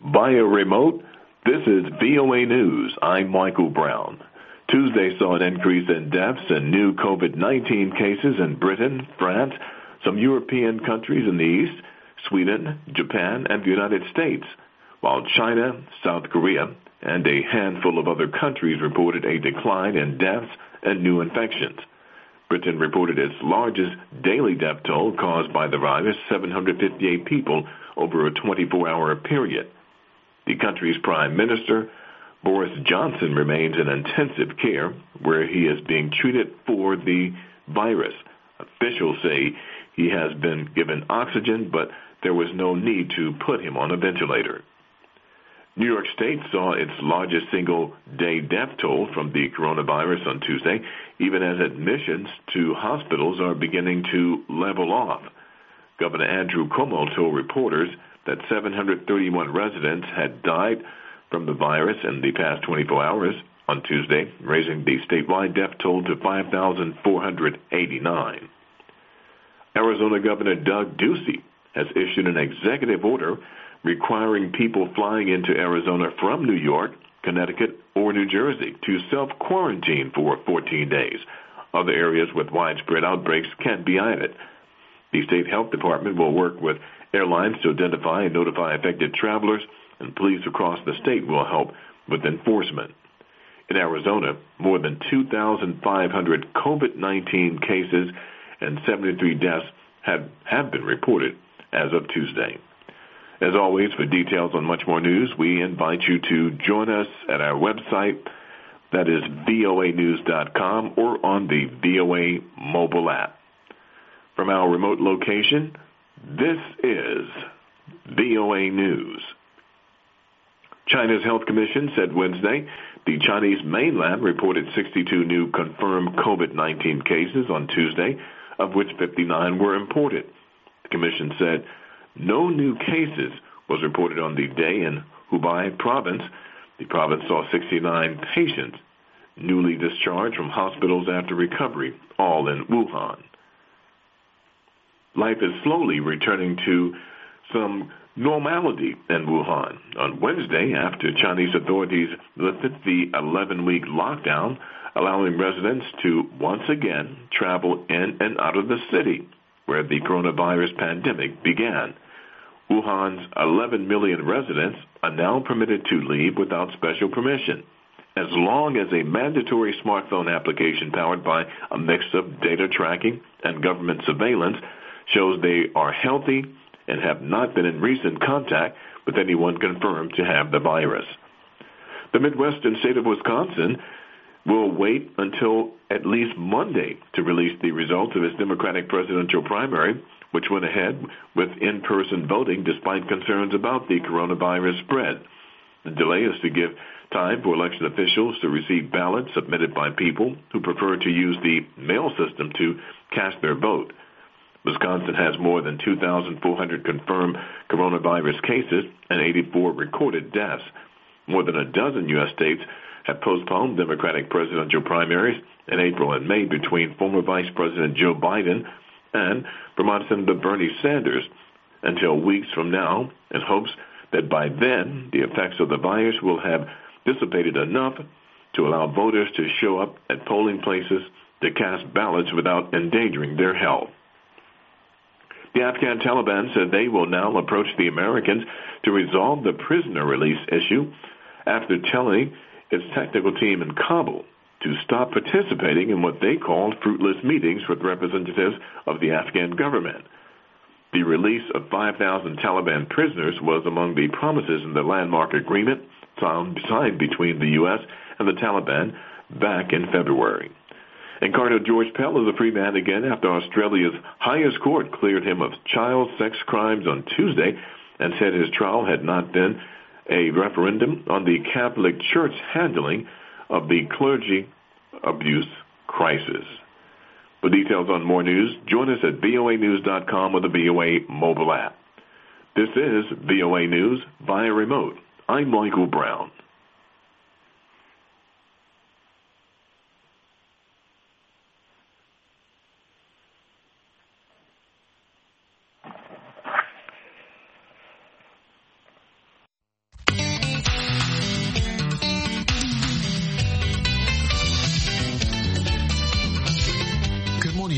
via remote. This is VOA News. I'm Michael Brown. Tuesday saw an increase in deaths and new COVID-19 cases in Britain, France, some European countries in the East, Sweden, Japan, and the United States, while China, South Korea, and a handful of other countries reported a decline in deaths and new infections. Britain reported its largest daily death toll caused by the virus, 758 people over a 24-hour period. The country's Prime Minister, Boris Johnson, remains in intensive care where he is being treated for the virus. Officials say he has been given oxygen, but there was no need to put him on a ventilator. New York State saw its largest single-day death toll from the coronavirus on Tuesday, even as admissions to hospitals are beginning to level off. Governor Andrew Cuomo told reporters that 731 residents had died from the virus in the past 24 hours on Tuesday, raising the statewide death toll to 5,489. Arizona Governor Doug Ducey has issued an executive order requiring people flying into Arizona from New York, Connecticut, or New Jersey to self-quarantine for 14 days. Other areas with widespread outbreaks can be added. The state health department will work with airlines to identify and notify affected travelers, and police across the state will help with enforcement. In Arizona, more than 2,500 COVID-19 cases and 73 deaths have been reported as of Tuesday. As always, for details on much more news, we invite you to join us at our website, that is voanews.com, or on the VOA mobile app. From our remote location, this is VOA News. China's Health Commission said Wednesday the Chinese mainland reported 62 new confirmed COVID-19 cases on Tuesday, of which 59 were imported. The commission said no new cases was reported on the day in Hubei province. The province saw 69 patients newly discharged from hospitals after recovery, all in Wuhan. Life is slowly returning to some normality in Wuhan. On Wednesday, after Chinese authorities lifted the 11-week lockdown, allowing residents to once again travel in and out of the city where the coronavirus pandemic began. Wuhan's 11 million residents are now permitted to leave without special permission, as long as a mandatory smartphone application powered by a mix of data tracking and government surveillance shows they are healthy and have not been in recent contact with anyone confirmed to have the virus. The Midwestern state of Wisconsin will wait until at least Monday to release the results of its Democratic presidential primary, which went ahead with in-person voting despite concerns about the coronavirus spread. The delay is to give time for election officials to receive ballots submitted by people who prefer to use the mail system to cast their vote. Wisconsin has more than 2,400 confirmed coronavirus cases and 84 recorded deaths. More than a dozen U.S. states have postponed Democratic presidential primaries in April and May between former Vice President Joe Biden and Vermont Senator Bernie Sanders until weeks from now, in hopes that by then the effects of the virus will have dissipated enough to allow voters to show up at polling places to cast ballots without endangering their health. The Afghan Taliban said they will now approach the Americans to resolve the prisoner release issue after telling its technical team in Kabul to stop participating in what they called fruitless meetings with representatives of the Afghan government. The release of 5,000 Taliban prisoners was among the promises in the landmark agreement signed between the U.S. and the Taliban back in February. And Cardinal George Pell is a free man again after Australia's highest court cleared him of child sex crimes on Tuesday and said his trial had not been a referendum on the Catholic Church handling of the clergy abuse crisis. For details on more news, join us at voanews.com or the VOA mobile app. This is VOA News via remote. I'm Michael Brown.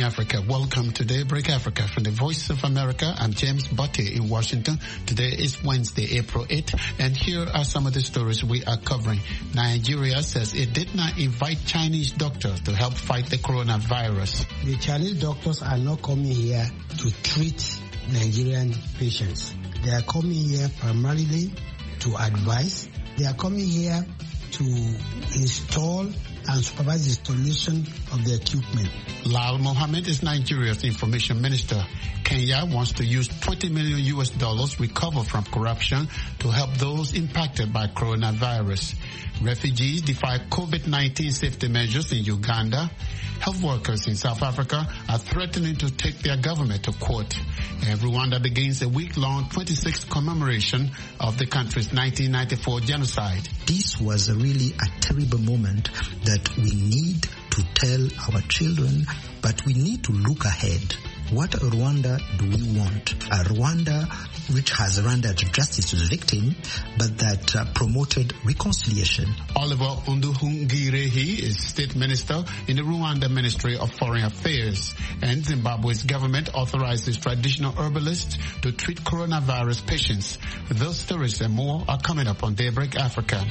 morning, Africa. Welcome to Daybreak Africa from the Voice of America. I'm James Butte in Washington. Today is Wednesday, April 8th, and here are some of the stories we are covering. Nigeria says it did not invite Chinese doctors to help fight the coronavirus. The Chinese doctors are not coming here to treat Nigerian patients. They are coming here primarily to advise. They are coming here to install and supervise the installation of the equipment. Lal Mohammed is Nigeria's information minister. Kenya wants to use $20 million recovered from corruption to help those impacted by coronavirus. Refugees defy COVID-19 safety measures in Uganda. Health workers in South Africa are threatening to take their government to court. And Rwanda begins a week-long 26th commemoration of the country's 1994 genocide. This was really a terrible moment that we need to tell our children, but we need to look ahead. What Rwanda do we want? A Rwanda which has rendered justice to the victim, but that promoted reconciliation. Oliver Nduhungirehe is state minister in the Rwanda Ministry of Foreign Affairs. And Zimbabwe's government authorizes traditional herbalists to treat coronavirus patients. Those stories and more are coming up on Daybreak Africa.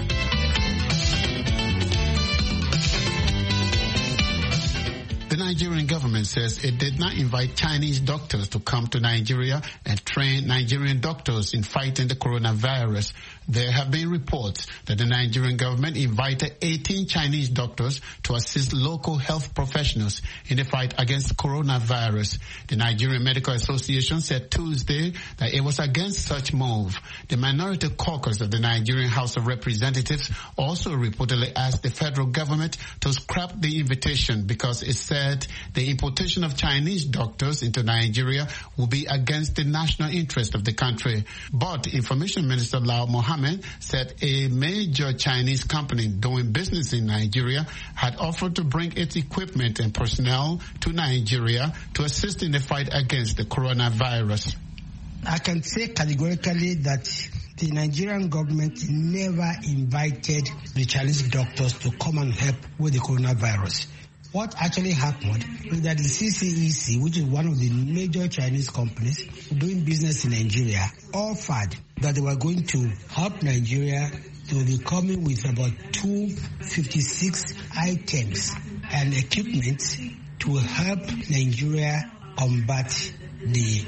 The Nigerian government says it did not invite Chinese doctors to come to Nigeria and train Nigerian doctors in fighting the coronavirus. There have been reports that the Nigerian government invited 18 Chinese doctors to assist local health professionals in the fight against coronavirus. The Nigerian Medical Association said Tuesday that it was against such move. The Minority Caucus of the Nigerian House of Representatives also reportedly asked the federal government to scrap the invitation because it said the importation of Chinese doctors into Nigeria will be against the national interest of the country. But Information Minister Lal Mohammed said a major Chinese company doing business in Nigeria had offered to bring its equipment and personnel to Nigeria to assist in the fight against the coronavirus. I can say categorically that the Nigerian government never invited the Chinese doctors to come and help with the coronavirus. What actually happened is that the CCEC, which is one of the major Chinese companies doing business in Nigeria, offered that they were going to help Nigeria. They will be coming with about 256 items and equipment to help Nigeria combat the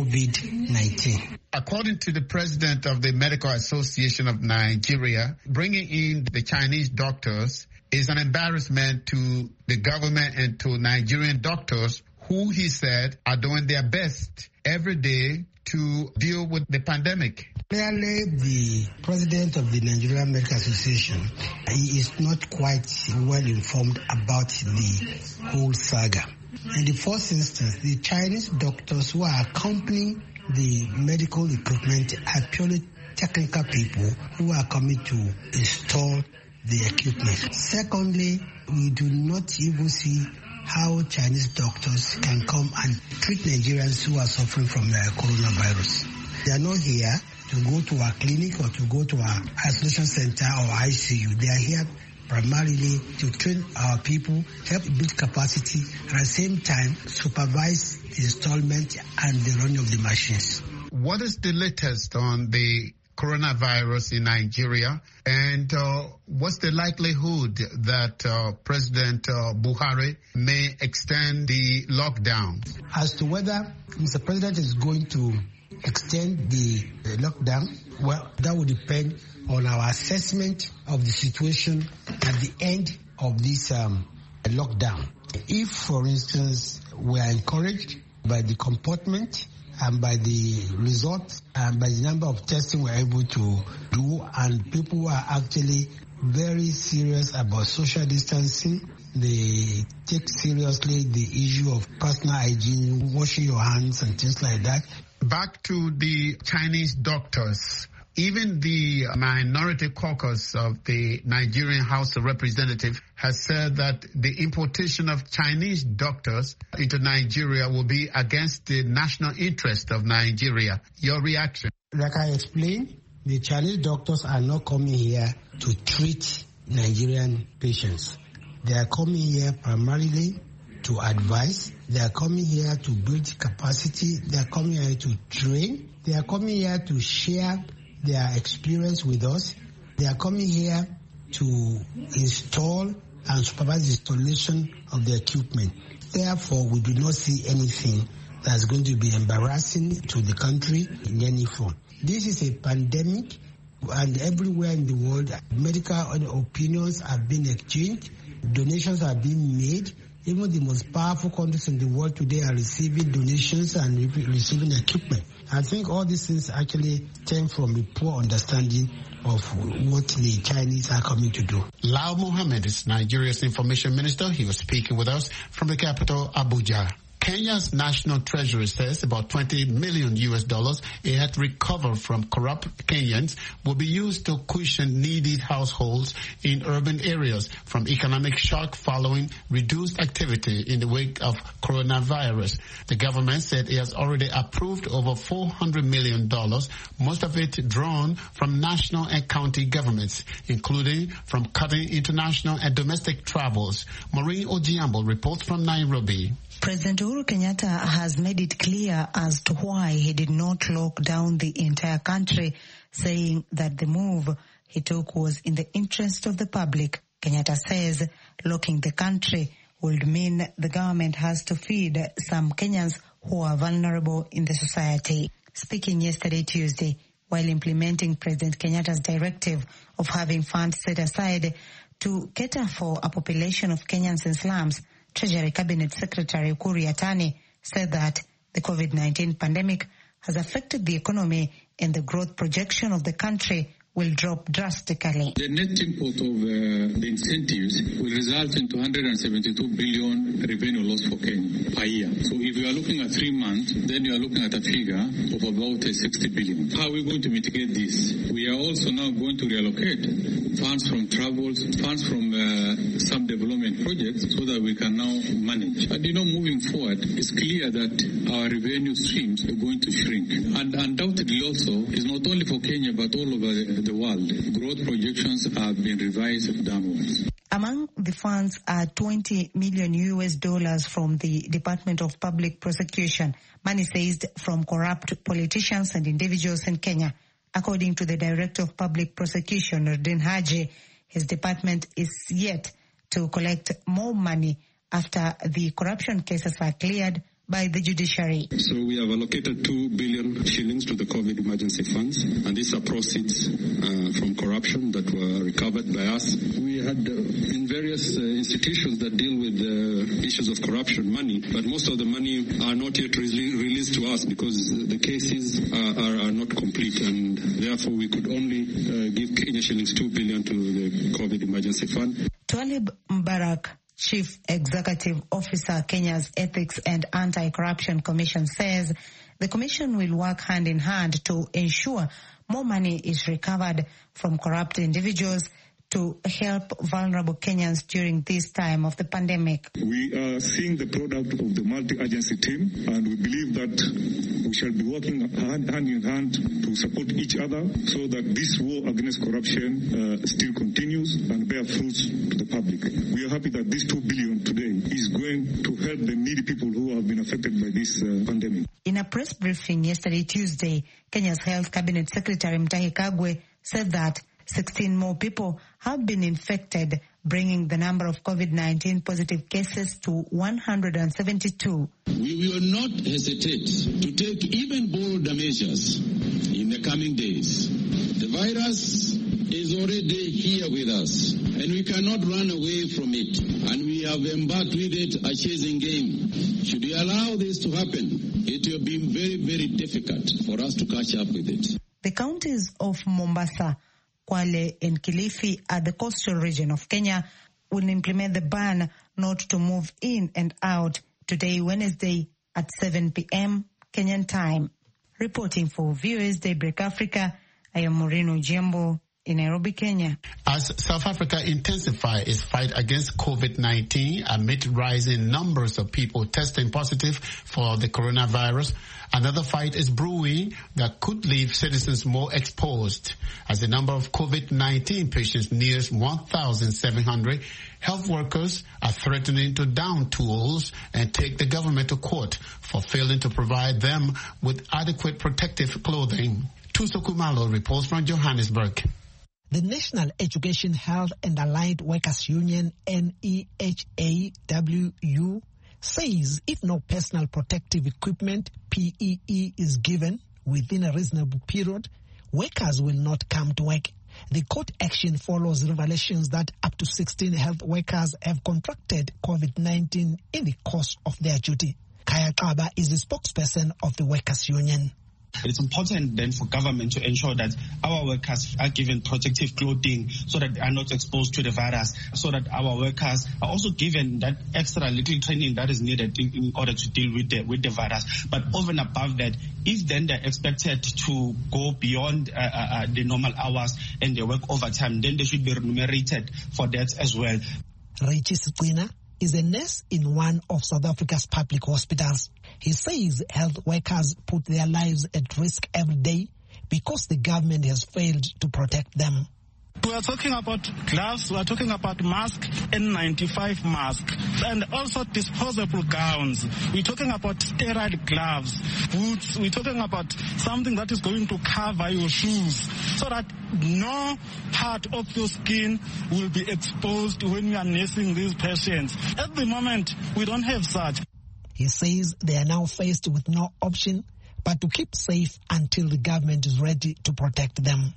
COVID-19. According to the president of the Medical Association of Nigeria, bringing in the Chinese doctors is an embarrassment to the government and to Nigerian doctors who, he said, are doing their best every day to deal with the pandemic. Clearly, the president of the Nigerian Medical Association, he is not quite well informed about the whole saga. In the first instance, the Chinese doctors who are accompanying the medical equipment are purely technical people who are coming to install the equipment. Secondly, we do not even see how Chinese doctors can come and treat Nigerians who are suffering from the coronavirus. They are not here to go to our clinic or to go to our isolation center or ICU. They are here primarily to train our people, help build capacity, and at the same time supervise the installment and the running of the machines. What is the latest on the coronavirus in Nigeria, and what's the likelihood that President Buhari may extend the lockdown? As to whether Mr. President is going to extend the lockdown, well, that will depend on our assessment of the situation at the end of this lockdown. If, for instance, we are encouraged by the comportment and by the results and by the number of testing we're able to do, and people who are actually very serious about social distancing, they take seriously the issue of personal hygiene, washing your hands and things like that. Back to the Chinese doctors. Even the Minority Caucus of the Nigerian House of Representatives has said that the importation of Chinese doctors into Nigeria will be against the national interest of Nigeria. Your reaction? Like I explained, the Chinese doctors are not coming here to treat Nigerian patients. They are coming here primarily to advise. They are coming here to build capacity. They are coming here to train. They are coming here to share their experience with us. They are coming here to install and supervise installation of the equipment. Therefore, we do not see anything that's going to be embarrassing to the country in any form. This is a pandemic, and everywhere in the world, medical opinions have been exchanged, donations are being made. Even the most powerful countries in the world today are receiving donations and receiving equipment. I think all these things actually stem from a poor understanding of what the Chinese are coming to do. Lau Mohammed is Nigeria's information minister. He was speaking with us from the capital, Abuja. Kenya's National Treasury says about $20 million it had recovered from corrupt Kenyans will be used to cushion needy households in urban areas from economic shock following reduced activity in the wake of coronavirus. The government said it has already approved over $400 million, most of it drawn from national and county governments, including from cutting international and domestic travels. Maureen Ojiambo reports from Nairobi. President Uhuru Kenyatta has made it clear as to why he did not lock down the entire country, saying that the move he took was in the interest of the public. Kenyatta says locking the country would mean the government has to feed some Kenyans who are vulnerable in the society. Speaking yesterday, Tuesday, while implementing President Kenyatta's directive of having funds set aside to cater for a population of Kenyans in slums, Treasury Cabinet Secretary Ukur Yatani said that the COVID-19 pandemic has affected the economy and the growth projection of the country will drop drastically. The net import of the incentives will result in 272 billion revenue loss for Kenya per year. So if you are looking at 3 months, then you are looking at a figure of about 60 billion. How are we going to mitigate this? We are also now going to reallocate funds from travels, funds from some development projects so that we can now manage. And moving forward, it's clear that our revenue streams are going to shrink. And undoubtedly also, it's not only for Kenya but all over the world. Growth projections have been revised downwards. Among the funds are $20 million from the Department of Public Prosecution, money seized from corrupt politicians and individuals in Kenya. According to the Director of Public Prosecution, Nordin Haji, his department is yet to collect more money after the corruption cases are cleared by the judiciary. So we have allocated 2 billion shillings to the COVID emergency funds, and these are proceeds from corruption that were recovered by us. We had in various institutions that deal with issues of corruption money, but most of the money are not yet released to us because the cases are not complete, and therefore we could only give Kenya shillings 2 billion to the COVID emergency fund. Twalib Mbarak, Chief Executive Officer, Kenya's Ethics and Anti-Corruption Commission, says the commission will work hand in hand to ensure more money is recovered from corrupt individuals to help vulnerable Kenyans during this time of the pandemic. We are seeing the product of the multi-agency team, and we believe that we shall be working hand in hand to support each other so that this war against corruption still continues and bear fruits to the public. We are happy that this 2 billion today is going to help the needy people who have been affected by this pandemic. In a press briefing yesterday, Tuesday, Kenya's Health Cabinet Secretary Mutahi Kagwe said that 16 more people have been infected, bringing the number of COVID-19 positive cases to 172. We will not hesitate to take even bolder measures in the coming days. The virus is already here with us, and we cannot run away from it. And we have embarked with it a chasing game. Should we allow this to happen, it will be very, very difficult for us to catch up with it. The counties of Mombasa, Kwale and Kilifi at the coastal region of Kenya will implement the ban not to move in and out today, Wednesday, at 7 p.m. Kenyan time. Reporting for Viewers Daybreak Africa, I am Maureen Ojiambo, in Nairobi, Kenya. As South Africa intensifies its fight against COVID-19 amid rising numbers of people testing positive for the coronavirus, another fight is brewing that could leave citizens more exposed. As the number of COVID-19 patients nears 1,700, health workers are threatening to down tools and take the government to court for failing to provide them with adequate protective clothing. Tuso Kumalo reports from Johannesburg. The National Education, Health and Allied Workers Union, NEHAWU, says if no personal protective equipment, PEE, is given within a reasonable period, workers will not come to work. The court action follows revelations that up to 16 health workers have contracted COVID-19 in the course of their duty. Kaya Kaba is the spokesperson of the Workers' Union. It's important then for government to ensure that our workers are given protective clothing so that they are not exposed to the virus, so that our workers are also given that extra little training that is needed in order to deal with the virus. But over and above that, if then they're expected to go beyond the normal hours and they work overtime, then they should be remunerated for that as well. Richie Sikwina is a nurse in one of South Africa's public hospitals. He says health workers put their lives at risk every day because the government has failed to protect them. We are talking about gloves, we are talking about masks, N95 masks, and also disposable gowns. We're talking about sterile gloves, boots. We're talking about something that is going to cover your shoes so that no part of your skin will be exposed when you are nursing these patients. At the moment, we don't have such. He says they are now faced with no option but to keep safe until the government is ready to protect them.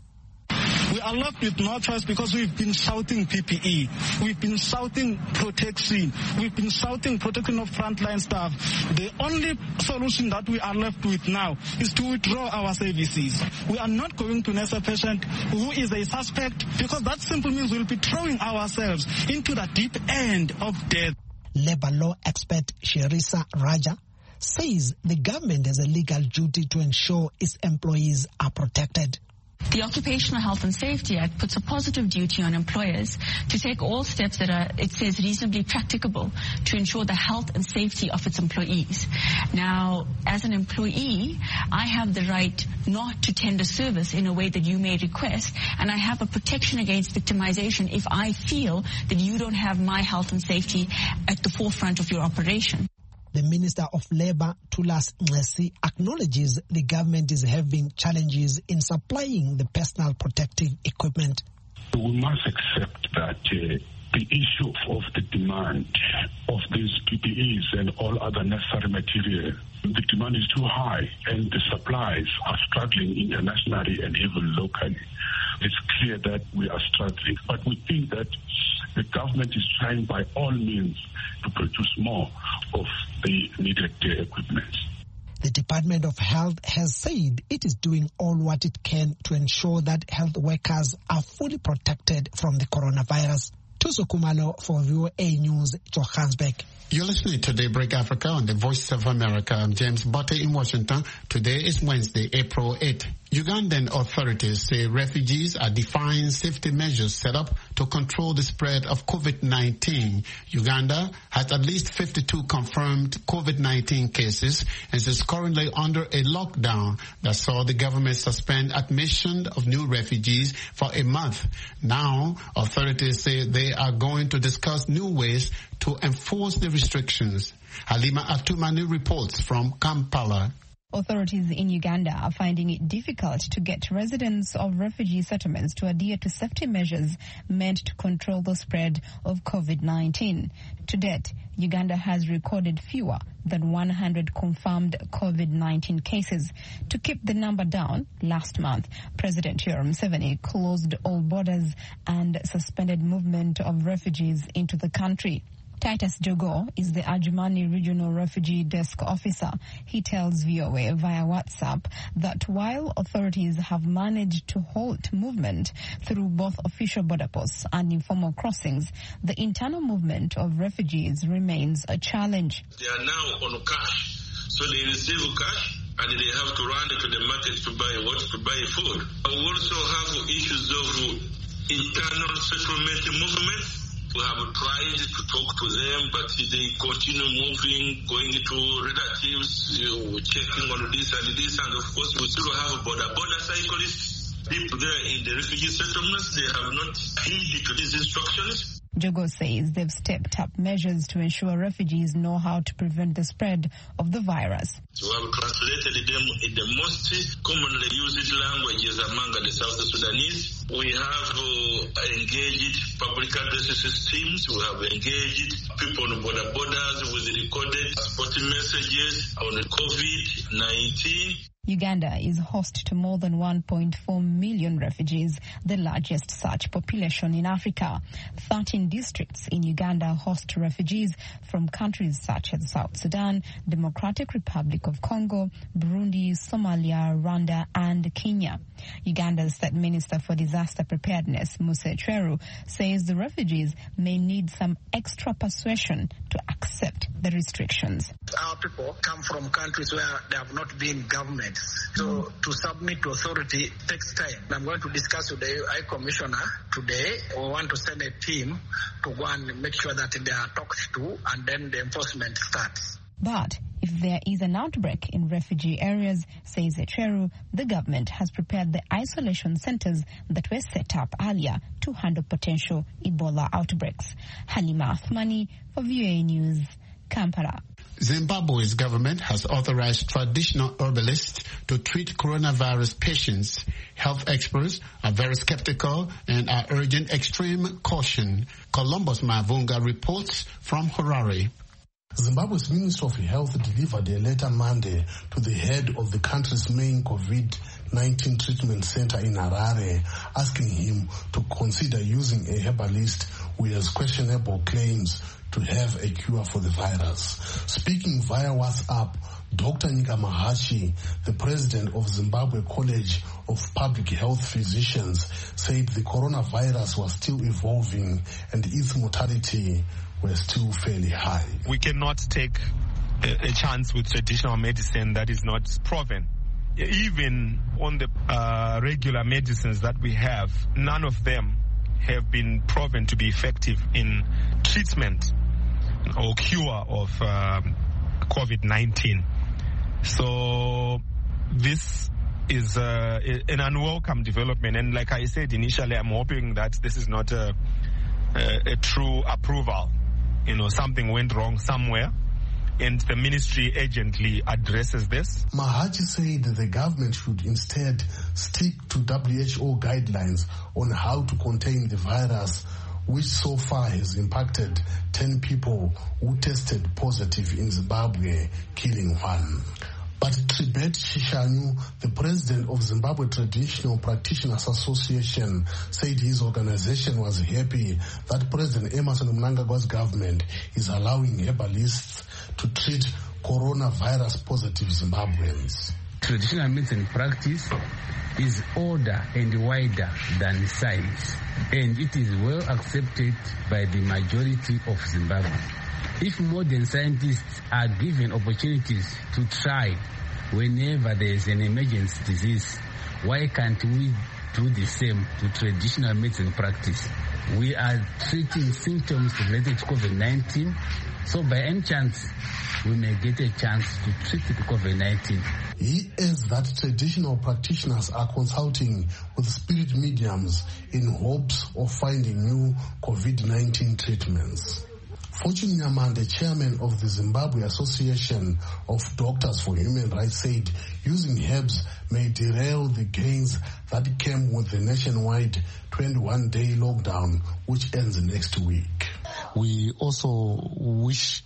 We are left with no choice because we've been shouting PPE. We've been shouting protection. We've been shouting protection of frontline staff. The only solution that we are left with now is to withdraw our services. We are not going to nurse a patient who is a suspect because that simply means we'll be throwing ourselves into the deep end of death. Labor law expert Sherisa Raja says the government has a legal duty to ensure its employees are protected. The Occupational Health and Safety Act puts a positive duty on employers to take all steps that are, it says, reasonably practicable to ensure the health and safety of its employees. Now, as an employee, I have the right not to tender service in a way that you may request, and I have a protection against victimization if I feel that you don't have my health and safety at the forefront of your operation. The Minister of Labour, Thulas Nxesi, acknowledges the government is having challenges in supplying the personal protective equipment. We must accept that the issue of the demand of these PPEs and all other necessary material, the demand is too high and the supplies are struggling internationally and even locally. It's clear that we are struggling, but we think that the government is trying by all means to produce more of the needed equipment. The Department of Health has said it is doing all what it can to ensure that health workers are fully protected from the coronavirus. Tuso Kumalo for VOA News, Johannesburg. You're listening to Daybreak Africa on the Voice of America. I'm James Botte in Washington. Today is Wednesday, April 8th. Ugandan authorities say refugees are defying safety measures set up to control the spread of COVID-19. Uganda has at least 52 confirmed COVID-19 cases and is currently under a lockdown that saw the government suspend admission of new refugees for a month. Now, authorities say they are going to discuss new ways to enforce the restrictions. Halima Atumani reports from Kampala. Authorities in Uganda are finding it difficult to get residents of refugee settlements to adhere to safety measures meant to control the spread of COVID-19. To date, Uganda has recorded fewer than 100 confirmed COVID-19 cases. To keep the number down, last month, President Yoweri Museveni closed all borders and suspended movement of refugees into the country. Titus Jogo is the Adjumani Regional Refugee Desk Officer. He tells VOA via WhatsApp that while authorities have managed to halt movement through both official border posts and informal crossings, the internal movement of refugees remains a challenge. They are now on cash, so they receive cash and they have to run to the market to buy food. We also have issues of internal settlement movement. We have tried to talk to them, but they continue moving, going to relatives, checking on this and this, and of course we still have border cyclists. People there in the refugee settlements, they have not heeded to these instructions. Jogo says they've stepped up measures to ensure refugees know how to prevent the spread of the virus. We have translated them in the most commonly used languages among the South Sudanese. We have engaged public address systems. We have engaged people on borders with recorded supporting messages on COVID-19. Uganda is host to more than 1.4 million refugees, the largest such population in Africa. 13 districts in Uganda host refugees from countries such as South Sudan, Democratic Republic of Congo, Burundi, Somalia, Rwanda, and Kenya. Uganda's State Minister for Disaster Preparedness, Musa Echweru, says the refugees may need some extra persuasion to accept the restrictions. Our people come from countries where there have not been governments. So to submit to authority takes time. I'm going to discuss with the High Commissioner today. We want to send a team to go and make sure that they are talked to, and then the enforcement starts. But if there is an outbreak in refugee areas, says Echweru, the government has prepared the isolation centers that were set up earlier to handle potential Ebola outbreaks. Halima Athmani for VOA News, Kampala. Zimbabwe's government has authorized traditional herbalists to treat coronavirus patients. Health experts are very skeptical and are urging extreme caution. Columbus Mavunga reports from Harare. Zimbabwe's Minister of Health delivered a letter Monday to the head of the country's main COVID-19 treatment center in Harare, asking him to consider using a herbalist who has questionable claims to have a cure for the virus. Speaking via WhatsApp, Dr. Nika Mahachi, the president of Zimbabwe College of Public Health Physicians, said the coronavirus was still evolving and its mortality were still fairly high. We cannot take a chance with traditional medicine that is not proven. Even on the regular medicines that we have, none of them have been proven to be effective in treatment or cure of COVID-19. So this is an unwelcome development. And like I said initially, I'm hoping that this is not a true approval. You know, something went wrong somewhere, and the ministry urgently addresses this. Mahachi said the government should instead stick to WHO guidelines on how to contain the virus, which so far has impacted 10 people who tested positive in Zimbabwe, killing one. But Tribet Shishanyu, the president of Zimbabwe Traditional Practitioners Association, said his organization was happy that President Emmerson Mnangagwa's government is allowing herbalists to treat coronavirus positive Zimbabweans. Traditional medicine practice is older and wider than science, and it is well accepted by the majority of Zimbabwe. If modern scientists are given opportunities to try whenever there is an emergency disease, why can't we do the same to traditional medicine practice? We are treating symptoms related to COVID-19, so by any chance, we may get a chance to treat the COVID-19. He adds that traditional practitioners are consulting with spirit mediums in hopes of finding new COVID-19 treatments. Fortune Nyamande, chairman of the Zimbabwe Association of Doctors for Human Rights, said using herbs may derail the gains that came with the nationwide 21-day lockdown, which ends next week. We also wish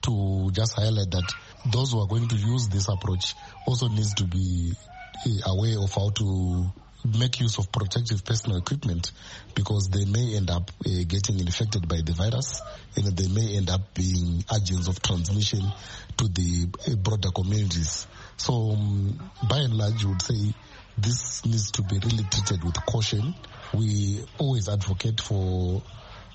to just highlight that those who are going to use this approach also needs to be aware of how to make use of protective personal equipment, because they may end up getting infected by the virus, and they may end up being agents of transmission to the broader communities. So by and large, you would say this needs to be really treated with caution. We always advocate for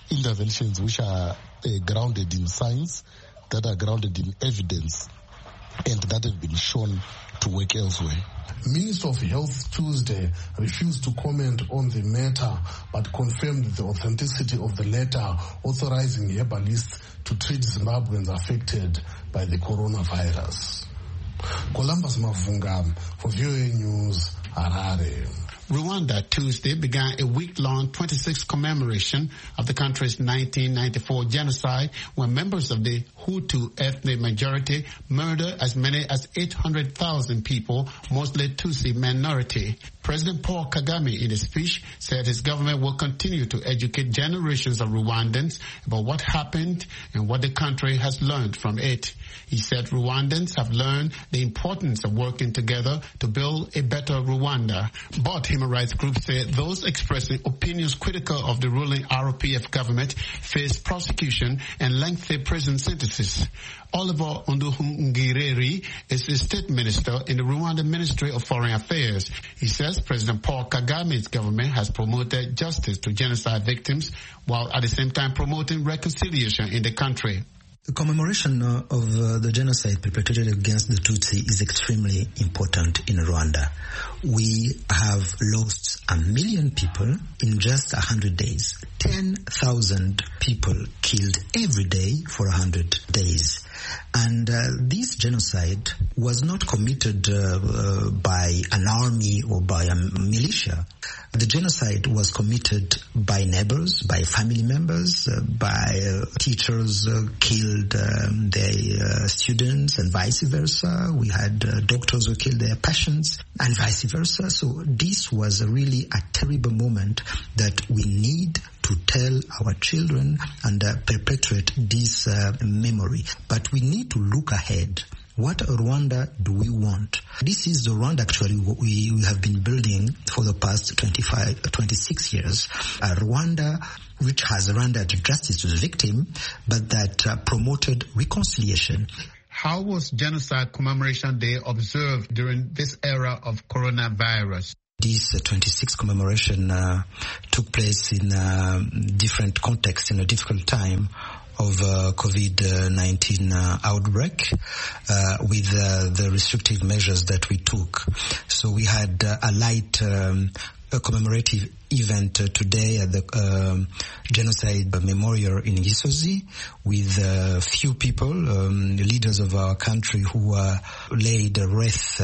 interventions which are grounded in science, that are grounded in evidence. and that have been shown to work elsewhere. Minister of Health Tuesday refused to comment on the matter but confirmed the authenticity of the letter authorizing herbalists to treat Zimbabweans affected by the coronavirus. Columbus Mavunga for VOA News, Harare. Rwanda Tuesday began a week-long 26th commemoration of the country's 1994 genocide when members of the Hutu ethnic majority murdered as many as 800,000 people, mostly Tutsi minority. President Paul Kagame in a speech said his government will continue to educate generations of Rwandans about what happened and what the country has learned from it. He said Rwandans have learned the importance of working together to build a better Rwanda. But human rights groups say those expressing opinions critical of the ruling RPF government face prosecution and lengthy prison sentences. Oliver Nduhungirehe is the state minister in the Rwanda Ministry of Foreign Affairs. He says President Paul Kagame's government has promoted justice to genocide victims while at the same time promoting reconciliation in the country. The commemoration of the genocide perpetrated against the Tutsi is extremely important in Rwanda. We have lost 1 million people in just 100 days. 10,000 people killed every day for 100 days. And this genocide was not committed by an army or by a militia. The genocide was committed by neighbors, by family members, by teachers killed their students and vice versa. We had doctors who killed their patients and vice versa. So this was really a terrible moment that we need to tell our children and perpetuate this memory. But we need to look ahead. What Rwanda do we want? This is the Rwanda actually we have been building for the past 26 years. A Rwanda which has rendered justice to the victim, but that promoted reconciliation. How was Genocide Commemoration Day observed during this era of coronavirus? This 26th commemoration took place in a different context, in a difficult time of COVID-19 outbreak with the restrictive measures that we took. So we had a light commemorative event today at the Genocide Memorial in Gisozi with few people, leaders of our country who laid a wreath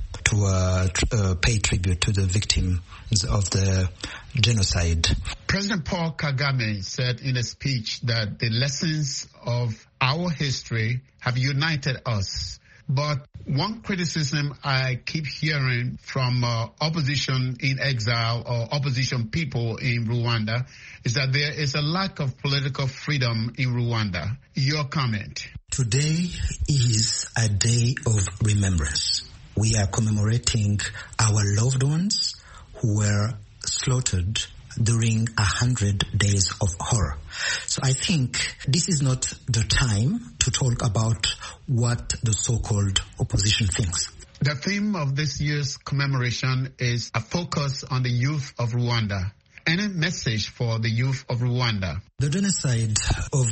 to pay tribute to the victims of the genocide. President Paul Kagame said in a speech that the lessons of our history have united us. But one criticism I keep hearing from opposition in exile or opposition people in Rwanda is that there is a lack of political freedom in Rwanda. Your comment? Today is a day of remembrance. We are commemorating our loved ones who were slaughtered during 100 days of horror. So I think this is not the time to talk about what the so-called opposition thinks. The theme of this year's commemoration is a focus on the youth of Rwanda. Any message for the youth of Rwanda? The genocide of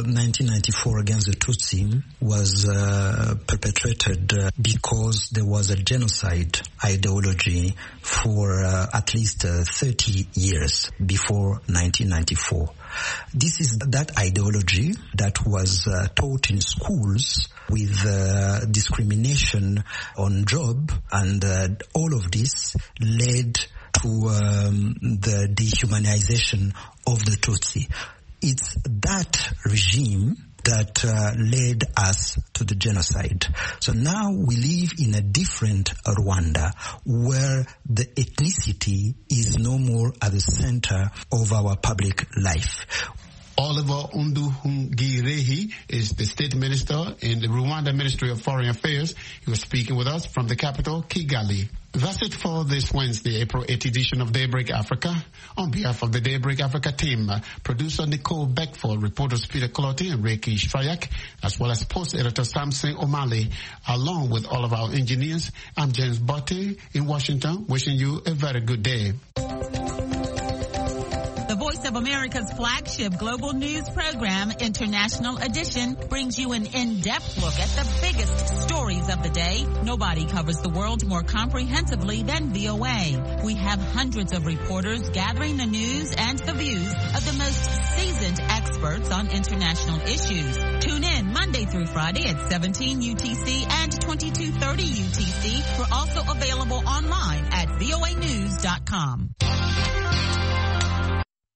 1994 against the Tutsi was perpetrated because there was a genocide ideology for at least 30 years before 1994. This is that ideology that was taught in schools with discrimination on job, and all of this led to the dehumanization of the Tutsi. It's that regime that led us to the genocide. So now we live in a different Rwanda where the ethnicity is no more at the center of our public life. Oliver Nduhungirehe is the state minister in the Rwanda Ministry of Foreign Affairs. He was speaking with us from the capital, Kigali. That's it for this Wednesday, April 8th edition of Daybreak Africa. On behalf of the Daybreak Africa team, producer Nicole Beckford, reporters Peter Clotti and Reiki Shrayak, as well as post editor Samson O'Malley, along with all of our engineers, I'm James Botte in Washington, wishing you a very good day. Voice of America's flagship global news program, International Edition, brings you an in-depth look at the biggest stories of the day. Nobody covers the world more comprehensively than VOA. We have hundreds of reporters gathering the news and the views of the most seasoned experts on international issues. Tune in Monday through Friday at 17 UTC and 2230 UTC. We're also available online at voanews.com.